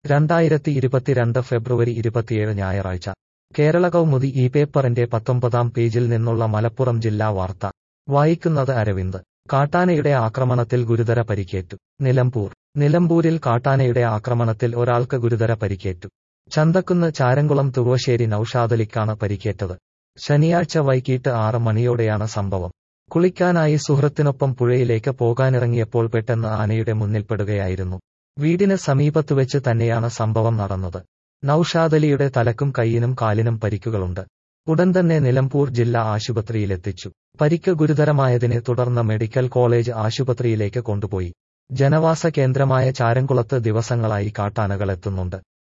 2022 ഫെബ്രുവരി 27 ഞായറാഴ്ച കേരള കൗമുദി ഈ പേപ്പറിന്റെ 19-ാം പേജിൽ നിന്നുള്ള മലപ്പുറം ജില്ലാ വാർത്ത വായിക്കുന്നത് അരവിന്ദ്. കാട്ടാനയുടെ ആക്രമണത്തിൽ ഗുരുതര പരിക്കേറ്റു. നിലമ്പൂരിൽ കാട്ടാനയുടെ ആക്രമണത്തിൽ ഒരാൾക്ക് ഗുരുതര പരിക്കേറ്റു. ചന്തക്കുന്ന് ചാരംകുളം തുവശ്ശേരി നൌഷാദലിക്കാണ് പരിക്കേറ്റത്. ശനിയാഴ്ച വൈകിട്ട് 6 മണിയോടെയാണ് സംഭവം. കുളിക്കാനായി സുഹൃത്തിനൊപ്പം പുഴയിലേക്ക് പോകാനിറങ്ങിയപ്പോൾ പെട്ടെന്ന് ആനയുടെ മുന്നിൽപ്പെടുകയായിരുന്നു. വീടിന് സമീപത്തുവെച്ച് തന്നെയാണ് സംഭവം നടന്നത്. നൌഷാദലിയുടെ തലക്കും കൈയിനും കാലിനും പരിക്കുകളുണ്ട്. ഉടൻ തന്നെ നിലമ്പൂർ ജില്ലാ ആശുപത്രിയിലെത്തിച്ചു. പരിക്ക് ഗുരുതരമായതിനെ തുടർന്ന് മെഡിക്കൽ കോളേജ് ആശുപത്രിയിലേക്ക് കൊണ്ടുപോയി. ജനവാസ കേന്ദ്രമായ ചാരംകുളത്ത് ദിവസങ്ങളായി കാട്ടാനകൾ എത്തുന്നുണ്ട്.